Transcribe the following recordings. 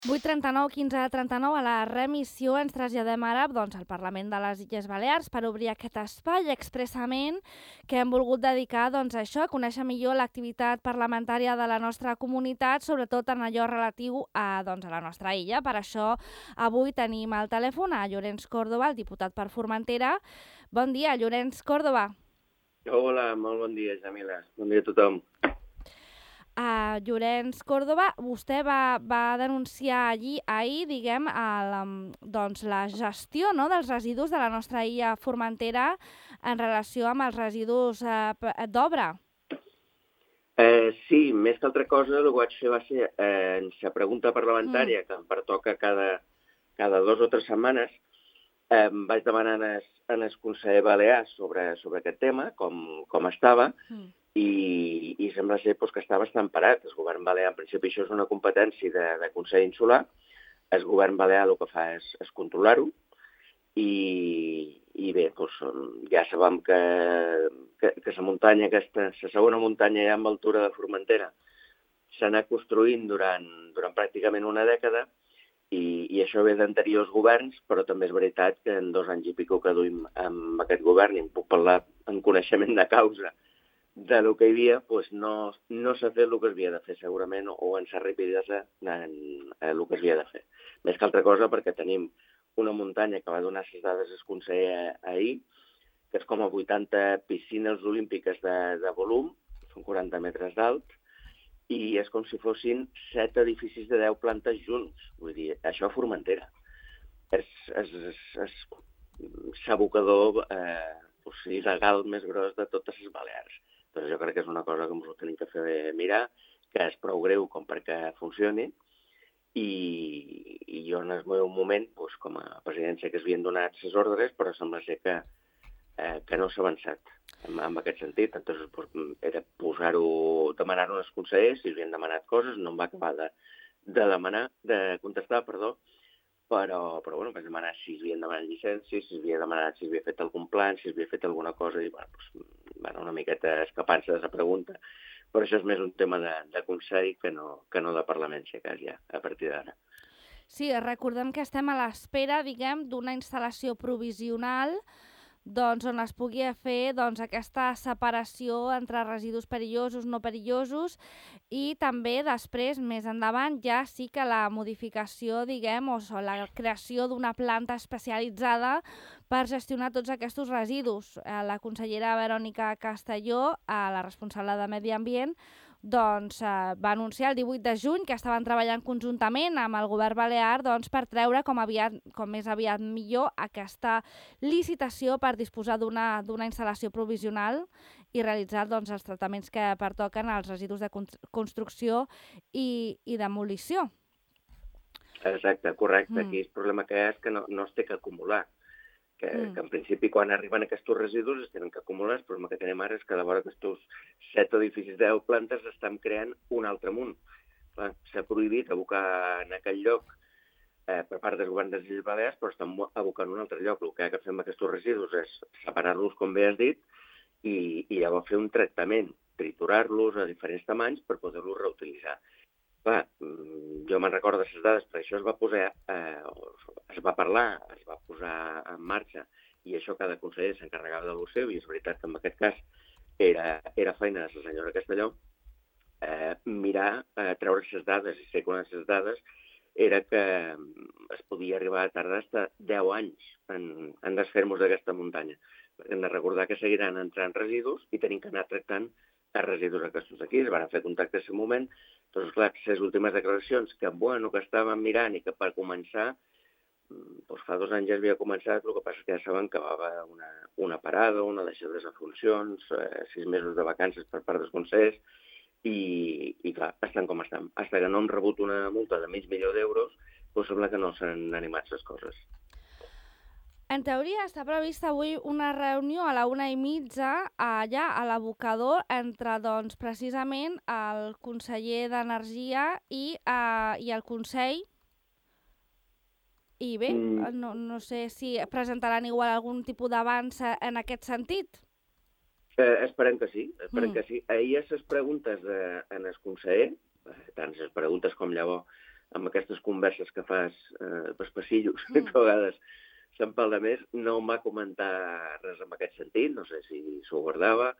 8:39, 15:39, a la remissió ens traslladem ara al Parlament de les Illes Balears per obrir aquest espai expressament que hem volgut dedicar a això, a conèixer millor l'activitat parlamentària de la nostra comunitat, sobretot en allò relatiu a la nostra illa. Per això avui tenim al telèfon a Llorenç Córdoba, el diputat per Formentera. Bon dia, Llorenç Córdoba. Hola, molt bon dia, Jamila. Bon dia a tothom. Llorenç Córdoba, vostè va denunciar ahir, diguem, la gestió dels residus de la nostra illa Formentera en relació amb els residus d'obra. Sí, més que altra cosa, el que vaig fer va ser en la pregunta parlamentària, que em pertoca cada 2 o 3 setmanes, vaig demanar al conseller Balear sobre aquest tema, com estava, i sembla ser que està bastant parat. El govern balear, en principi, això és una competència de Consell Insular. El govern balear el que fa és controlar-ho. I bé, ja sabem que la muntanya aquesta, la segona muntanya ja amb altura de Formentera, s'ha anat construint durant pràcticament una dècada, i això ve d'anteriors governs, però també és veritat que en 2 anys i pico que duim amb aquest govern, i em puc parlar en coneixement de causa de lo que hi havia, no s'ha fet el que s'havia de fer, segurament, o en la rapidesa en el que s'havia de fer. Més que altra cosa perquè tenim una muntanya que va donar les dades al conseller ahir, que és com a 80 piscines olímpiques de volum, són 40 metres d'alt, i és com si fossin 7 edificis de 10 plantes junts. Vull dir, això a Formentera. És l'abocador il·legal més gros de totes les Balears. Doncs jo crec que és una cosa que ens ho tenim que fer mirar, que és prou greu com perquè funcioni, i jo en el meu moment, com a presidència, que s'havien donat les ordres, però sembla ser que no s'ha avançat en aquest sentit. Entonces, era demanar-ho als consellers, si havien demanat coses, no em va acabar de contestar, però vaig demanar si havien demanat llicències, si havia fet algun plan, si havia fet alguna cosa, i una miqueta escapant-se de la pregunta. Però això és més un tema de Consell que no de Parlament, si cas ja, a partir d'ara. Sí, recordem que estem a l'espera, diguem, d'una instal·lació provisional on es pugui fer aquesta separació entre residus perillosos, no perillosos, i també després, més endavant, ja sí que la modificació, diguem, o la creació d'una planta especialitzada per gestionar tots aquests residus. La consellera Verònica Castelló, la responsable de Medi Ambient, va anunciar el 18 de juny que estaven treballant conjuntament amb el govern balear per treure com més aviat millor aquesta licitació per disposar d'una instal·lació provisional i realitzar els tractaments que pertoquen als residus de construcció i demolició. Exacte, correcte. Aquí el problema que és que no es té que acumular. Que en principi quan arriben aquests residus es tenen que acumular. El problema que tenim ara és que de vora aquests 7 edificis de 10 plantes estan creant un altre munt. S'ha prohibit abocar en aquell lloc per part del govern de les Illes Balears, però estan abocant un altre lloc. El que ha de fer amb aquests residus és separar-los, com bé has dit, i llavors fer un tractament, triturar-los a diferents tamanys per poder-los reutilitzar. Clar, jo me'n recordo de les dades, perquè això es va parlar, es va posar en marxa, i això cada conseller s'encarregava de lo seu, i és veritat que en aquest cas era feina de la senyora Castelló, mirar, treure les dades, i sé que una de les dades era que es podia arribar a tardar fins a 10 anys en desfer-nos d'aquesta muntanya. Hem de recordar que seguiran entrant residus i tenim que anar tractant els residus aquests aquí. Es van fer contactes en un moment. Doncs, clar, les últimes declaracions que estàvem mirant i que per començar, fa 2 anys ja havia començat, el que passa és que ja saben que va haver una parada, una deixada de funcions, 6 mesos de vacances per part dels consellers, i clar, estan com estan. Fins que no hem rebut una multa de $500.000, sembla que no s'han animat les coses. En teoria està prevista avui una reunió a la 1:30 allà a l'abocador entre precisament el conseller d'Energia i el Consell. I bé, no sé si presentaran igual algun tipus d'avanç en aquest sentit. Esperem que sí, Ahir les preguntes en el conseller, tant les preguntes com llavors amb aquestes converses que fas pels passillos, que a vegades se'n parla més, no m'ha comentat res en aquest sentit, no sé si s'ho guardava,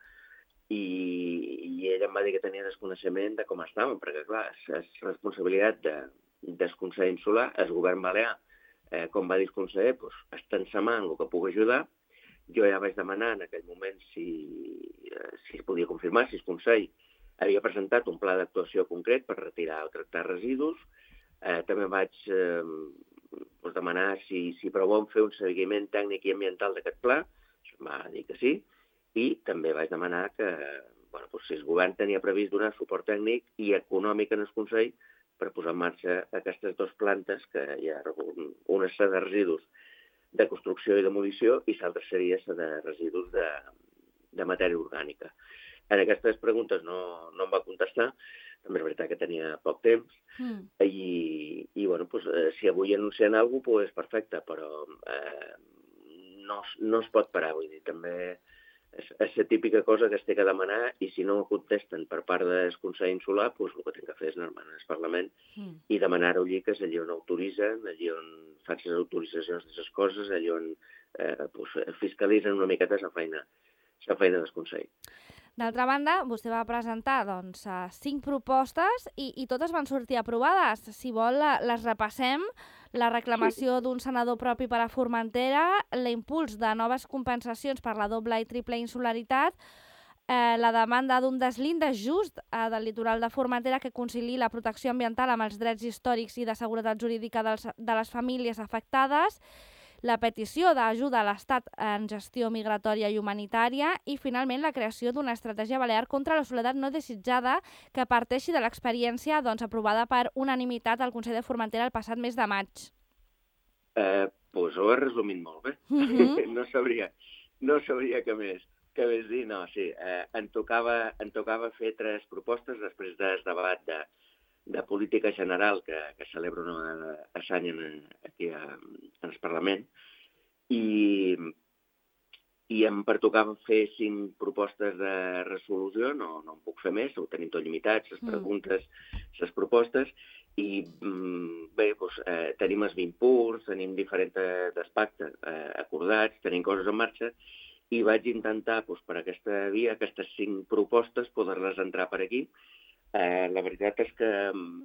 i ella em va dir que tenia desconeixement de com estaven, perquè, clar, és responsabilitat del Consell Insular, el govern balear, com va dir el conseller, està en sa mà en el que pugui ajudar. Jo ja vaig demanar en aquell moment si es podia confirmar, si el Consell havia presentat un pla d'actuació concret per retirar o tractar residus. També vaig demanar si proven fer un seguiment tècnic i ambiental d'aquest pla. Això em va dir que sí. I també vaig demanar que, si el govern tenia previst donar suport tècnic i econòmic en el Consell per posar en marxa aquestes dues plantes, que hi ha una és de residus de construcció i demolició i l'altra seria de residus de matèria orgànica. En aquestes preguntes no em va contestar, també és veritat que tenia poc temps, i si avui anuncien alguna cosa, és perfecte, però no es pot parar, vull dir, també és la típica cosa que es té que demanar i si no contesten per part del Consell Insular, el que tinc que fer és anar al Parlament i demanar-ho allí, que és allí on autoritzen, allí on fan les autoritzacions de les coses, allí on fiscalitzen una miqueta la feina del Consell. D'altra banda, vostè va presentar 5 propostes i totes van sortir aprovades. Si vol, les repassem. La reclamació d'un senador propi per a Formentera, l'impuls de noves compensacions per la doble i triple insularitat, la demanda d'un deslinde just del litoral de Formentera que conciliï la protecció ambiental amb els drets històrics i de seguretat jurídica de les famílies afectades, la petició d'ajuda a l'Estat en gestió migratòria i humanitària i, finalment, la creació d'una estratègia balear contra la soledat no desitjada que parteixi de l'experiència aprovada per unanimitat al Consell de Formentera el passat mes de maig. Ho he resumit molt bé. No sabria què més dir. No, sí, em tocava fer 3 propostes després del debat de política general que celebra una vegada a l'any aquí en el Parlament, i em pertocava fer 5 propostes de resolució, no en puc fer més, ho tenim tot limitat, les preguntes, les propostes, i bé, tenim els 20 punts, tenim diferents pactes acordats, tenim coses en marxa, i vaig intentar, per aquesta via, aquestes 5 propostes, poder-les entrar per aquí. La veritat és que,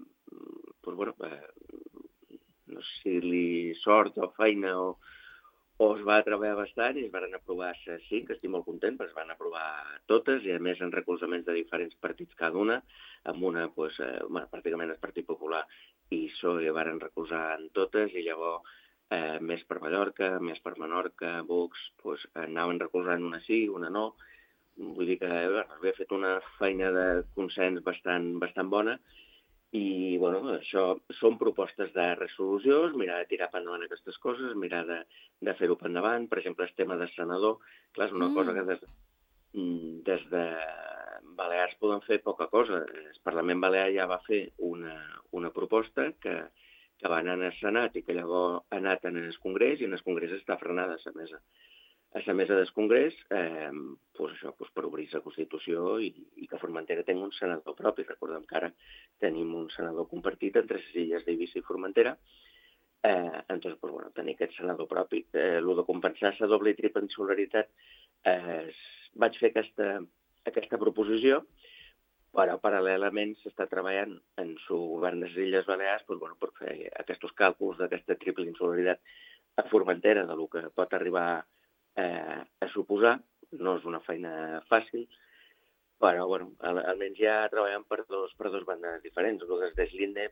no sé si li sort o feina o es va treballar bastant i es van aprovar 5, estic molt content, perquè es van aprovar totes i a més en recolzaments de diferents partits cada una, amb una, pràcticament el Partit Popular i PSOE van recolzar en totes i llavors més per Mallorca, més per Menorca, Vox, anaven recolzant una sí, una no. Vull dir que havia fet una feina de consens bastant bona i, això són propostes de resolució, mirar de tirar per endavant aquestes coses, mirar de fer-ho per endavant. Per exemple, el tema del senador, clar, és una cosa que des de Balears poden fer poca cosa. El Parlament Balear ja va fer una proposta que va anar al Senat i que llavors ha anat en el Congrés i en el Congrés està frenada a la mesa del Congrés, per obrir la Constitució i que Formentera tingui un senador propi. Recordem que ara tenim un senador compartit entre les illes d'Eivissa i Formentera. Entonces, tenir aquest senador propi. El de compensar la doble i triple insularitat, vaig fer aquesta proposició, però paral·lelament s'està treballant en el govern de les Illes Balears per fer aquests càlculs d'aquesta triple insularitat a Formentera, del que pot arribar a suposar. No és una feina fàcil, però almenys ja treballem per dos bandes diferents. El des d'Eslinde,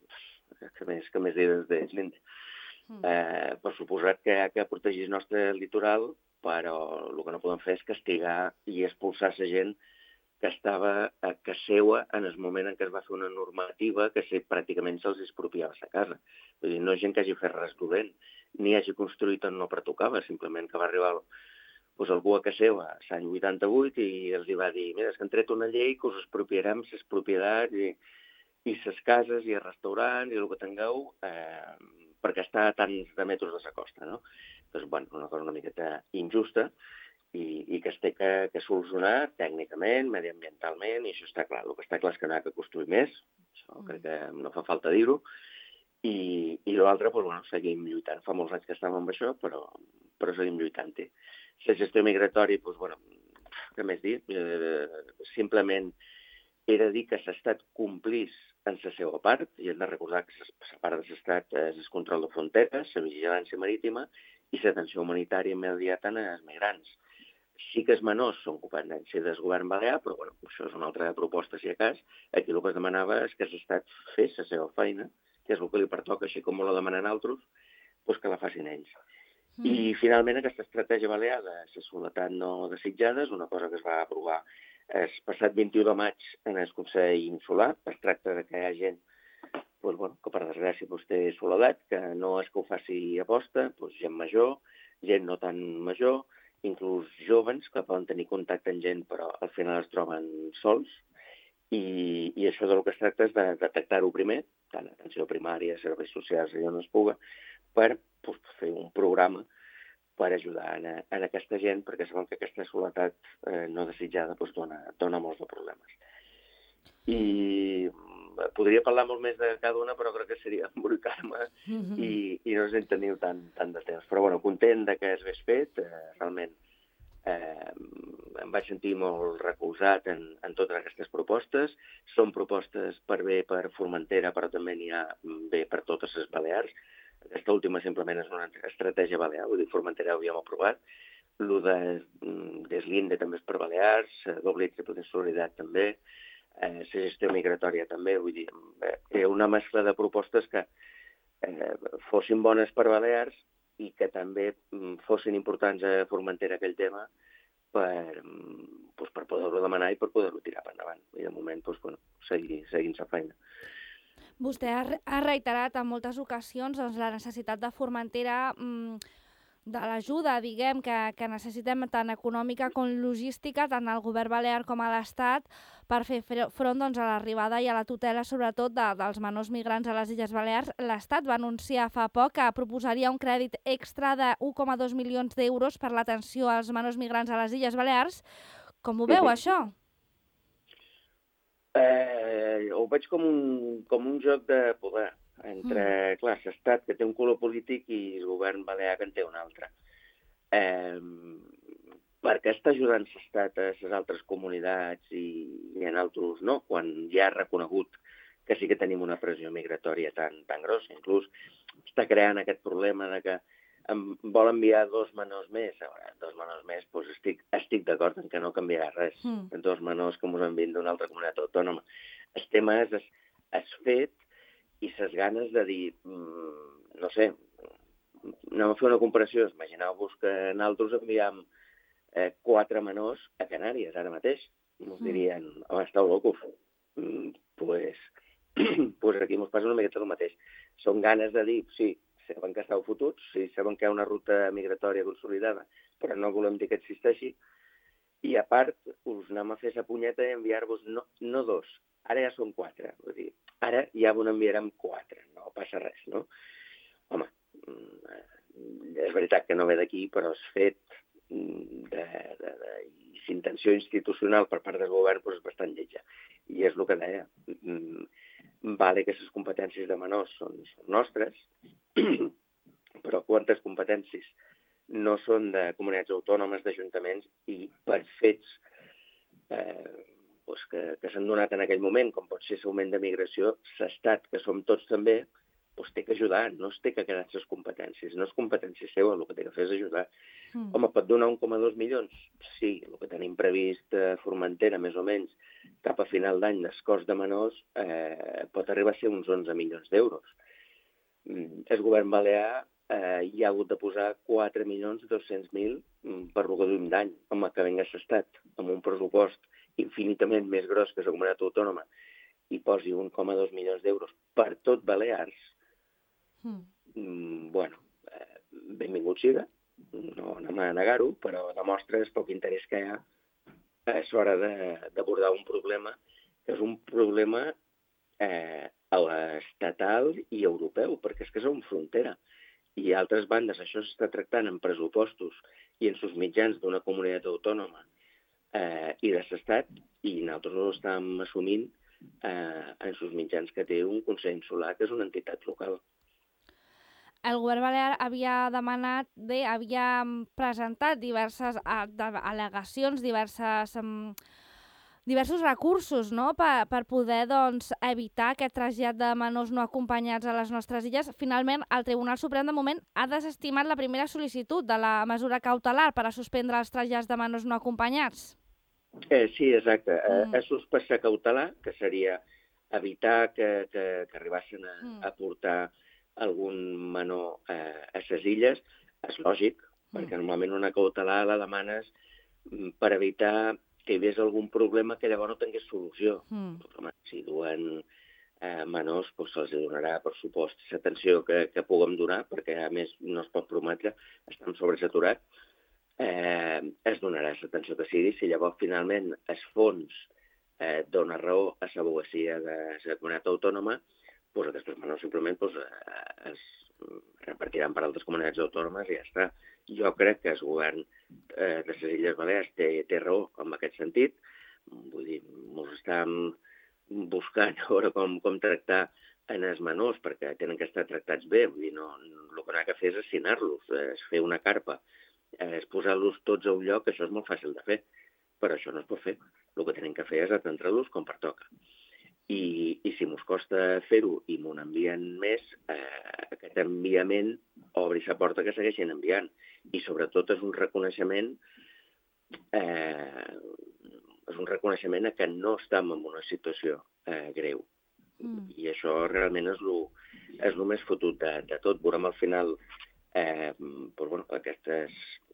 que més dir des d'Eslinde. Per suposat que hi ha que protegir el nostre litoral, però el que no podem fer és castigar i expulsar la gent que estava a casa seva en el moment en què es va fer una normativa que pràcticament se'ls expropiava la casa. Vull dir, no és gent que hagi fet res dolent, ni hagi construït on no pertocava, simplement que va arribar algú a casa seva l'any 88 i els va dir, mira, és que han tret una llei que us expropiarem les propietats i les cases i els restaurants i el que tingueu perquè està a tants de metres de la costa, no? Doncs, una cosa una miqueta injusta i que es té que solucionar tècnicament, mediambientalment, i això està clar. El que està clar és que no hi ha que construir més, això crec que no fa falta dir-ho, I l'altre, seguim lluitant. Fa molts anys que estem amb això, però seguim lluitant-hi. La gestió migratòria, què més dir? Simplement he de dir que l'Estat complís en la seva part, i hem de recordar que la part de l'Estat és el control de fronteres, la vigilància marítima i l'atenció humanitària immediata als migrants. Sí que els menors són competència del govern balear, però això és una altra proposta, si a cas. Aquí el que es demanava és que l'Estat fes la seva feina, que és el que li pertoca, així com la demanen altres, que la facin ells. I, finalment, aquesta estratègia balear de la soledat no desitjada és una cosa que es va aprovar el passat 21 de maig en el Consell Insular. Es tracta que hi ha gent que, per desgràcia, té soledat, que no és que ho faci aposta, gent major, gent no tan major, inclús joves que poden tenir contacte amb gent però al final es troben sols. I això del que es tracta és de detectar-ho primer, tant atenció primària, serveis socials, allà on es puga, per fer un programa per ajudar en aquesta gent, perquè sabem que aquesta soledat no desitjada dona molts de problemes. I podria parlar molt més de cada una, però crec que seria embruicar-me i no ens en teniu tant de temps. Però content que es hagués fet, realment em vaig sentir molt recolzat en totes aquestes propostes. Són propostes per bé per Formentera, però també n'hi ha bé per totes les Balears. Aquesta última simplement és una estratègia balear, vull dir, Formentera ho havíem aprovat. El de l'INDE també és per Balears, doble i triple solidaritat també, la gestió migratòria també, vull dir, una mescla de propostes que fossin bones per Balears i que també fossin importants a Formentera aquell tema per poder-ho demanar i per poder-ho tirar per endavant. I de moment, seguint la feina. Vostè ha reiterat en moltes ocasions la necessitat de Formentera de l'ajuda, diguem, que necessitem tant econòmica com logística, tant al govern balear com a l'Estat, per fer front a l'arribada i a la tutela, sobretot, dels menors migrants a les Illes Balears. L'Estat va anunciar fa poc que proposaria un crèdit extra de 1,2 milions d'euros per l'atenció als menors migrants a les Illes Balears. Com ho veu, això? Ho veig com un joc de poder entre, clar, l'Estat, que té un color polític, i el govern balear, que en té un altre. Per què està ajudant l'Estat a les altres comunitats i en altres no, quan ja ha reconegut que sí que tenim una pressió migratòria tan grossa? Inclús està creant aquest problema de que em vol enviar 2 menors més. A veure, 2 menors més, estic d'acord en que no canviarà res. 2 menors que ens envien d'una altra comunitat autònoma. El tema és el fet i les ganes de dir, no sé, anem a fer una comparació. Imagineu-vos que nosaltres enviam 4 menors a Canàries ara mateix. Ens dirien, home, esteu locos. Pues aquí ens passa una miqueta el mateix. Són ganes de dir, sí, saben que esteu fotuts, sí, saben que hi ha una ruta migratòria consolidada, però no volem dir que existeixi. I a part, us anem a fer la punyeta i enviar-vos no 2, ara ja són 4. Vull dir, ara ja vos n'enviarem 4, no passa res, no? Home, és veritat que no ve d'aquí, però és fet d'intenció institucional per part del govern és bastant lletja. I és el que deia. Vale que les competències de menors són nostres, però quantes competències no són de comunitats autònomes, d'ajuntaments, i per fets que s'han donat en aquell moment, com pot ser l'augment de migració, l'Estat, que som tots també, té que ajudar, no es té que quedar les competències, no és competència seva, el que té que fer és ajudar. Home, pot donar 1,2 milions? Sí, el que tenim previst a Formentera, més o menys, cap a final d'any, el cost de menors pot arribar a ser uns 11 milions d'euros. El govern balear hi ha hagut de posar 4.200.000 per el que duim d'any. Home, que venga l'Estat amb un pressupost infinitament més gros que la comunitat autònoma i posi 1,2 milions d'euros per tot Balears, benvingut siga, no anem a negar-ho, però demostra el poc interès que hi ha a l'hora d'abordar un problema que és un problema estatal i europeu, perquè és que som frontera. I a altres bandes això s'està tractant en pressupostos i en els mitjans d'una comunitat autònoma i de l'Estat, i nosaltres ho estàvem assumint en els mitjans que té un Consell Insular, que és una entitat local. el govern balear havia demanat, havia presentat diverses al·legacions, diversos recursos, no?, per poder doncs, evitar aquest trasllat de menors no acompanyats a les nostres illes. Finalment, el Tribunal Suprem de moment ha desestimat la primera sol·licitud de la mesura cautelar per a suspendre els trasllats de menors no acompanyats. Sí, exacte. Ha suspès la cautelar, que seria evitar que arribassin a portar algun menor a ses illes. És lògic, perquè normalment una cautelar la demanes per evitar que hi hagués algun problema que llavors no tingués solució. Home, si duen menors, doncs se'ls donarà, per supost, l'atenció que puguem donar, perquè a més no es pot prometre, estem sobresaturats, es donarà l'atenció que sigui. Si llavors finalment el fons dona raó a l'advocacia de la comunitat autònoma, doncs aquests menors simplement es repartiran per altres comunitats autònomes i ja està. Jo crec que el govern de les Illes Balears té raó en aquest sentit. Vull dir, ens estem buscant a veure com tractar en els menors, perquè tenen que estar tractats bé. Vull dir, el que no ha de fer és assinar-los, és fer una carpa, és posar-los tots a un lloc, això és molt fàcil de fer, però això no es pot fer. El que tenen que fer és atendre-los com pertoca. I si mos costa fer-ho i m'ho envien més, aquest enviament obri la porta que segueixin enviant. I sobretot és un reconeixement a que no estem en una situació greu. I això realment és el més fotut de tot. Veurem al final aquestes,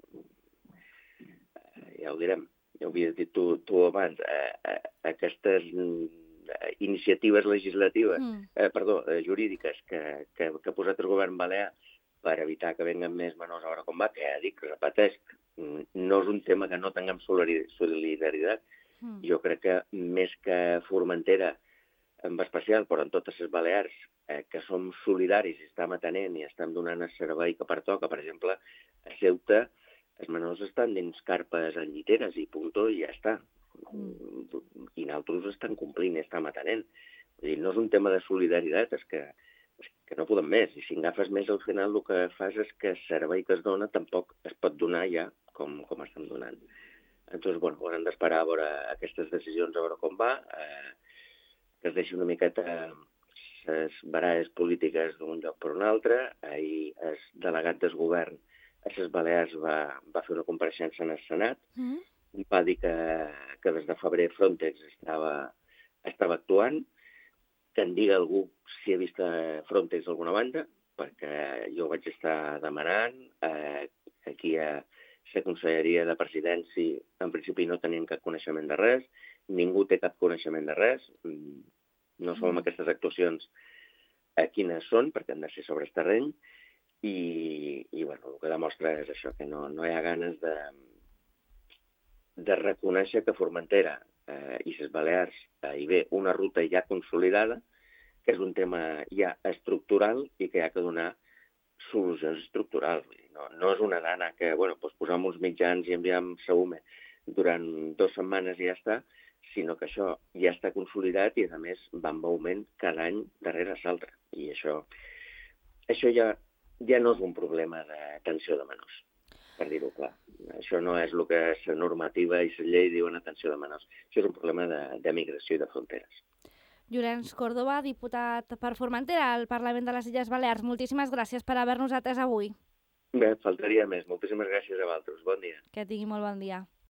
ja ho direm, ja ho havies dit tu abans, aquestes iniciatives legislatives, jurídiques que ha posat el govern balear per evitar que venguen més menors a veure com va, que ja dic, repeteix, no és un tema que no tinguem solidaritat. Jo crec que més que Formentera en especial, però en totes les Balears, que som solidaris i estem atenent i estem donant el servei que pertoca. Per exemple, a Ceuta els menors estan dins carpes en lliteres i punto i ja està. I nosaltres estem complint i estem atenent. Vull dir, no és un tema de solidaritat, és que no podem més. I si agafes més, al final el que fas és que el servei que es dona tampoc es pot donar ja com estem donant. Doncs, haurem d'esperar a veure aquestes decisions, a veure com va, que es deixi una miqueta les baralles polítiques d'un lloc per un altre. Ahir el delegat del govern a les Balears va fer una compareixença en el Senat, va dir que des de febrer Frontex estava actuant, que en digui algú si ha vist Frontex d'alguna banda, perquè jo vaig estar demanant, aquí a la Conselleria de Presidència en principi no tenien cap coneixement de res, ningú té cap coneixement de res, no sabem aquestes actuacions quines són, perquè han de ser sobre el terreny, i el que demostra és això, que no hi ha ganes de reconèixer que Formentera i les Balears hi ve una ruta ja consolidada, que és un tema ja estructural i que hi ha que donar solucions estructurals. No és una dana que posem uns mitjans i enviem la UME durant 2 setmanes i ja està, sinó que això ja està consolidat i, a més, va en augment cada any darrere l'altre. I això ja no és un problema d'atenció de menors, per dir-ho clar. Això no és el que la normativa i la llei diuen atenció de menors. Això és un problema de migració i de fronteres. Llorenç Córdoba, diputat per Formentera al Parlament de les Illes Balears. Moltíssimes gràcies per haver-nos atès avui. Bé, faltaria més. Moltíssimes gràcies a vosaltres. Bon dia. Que tingui molt bon dia.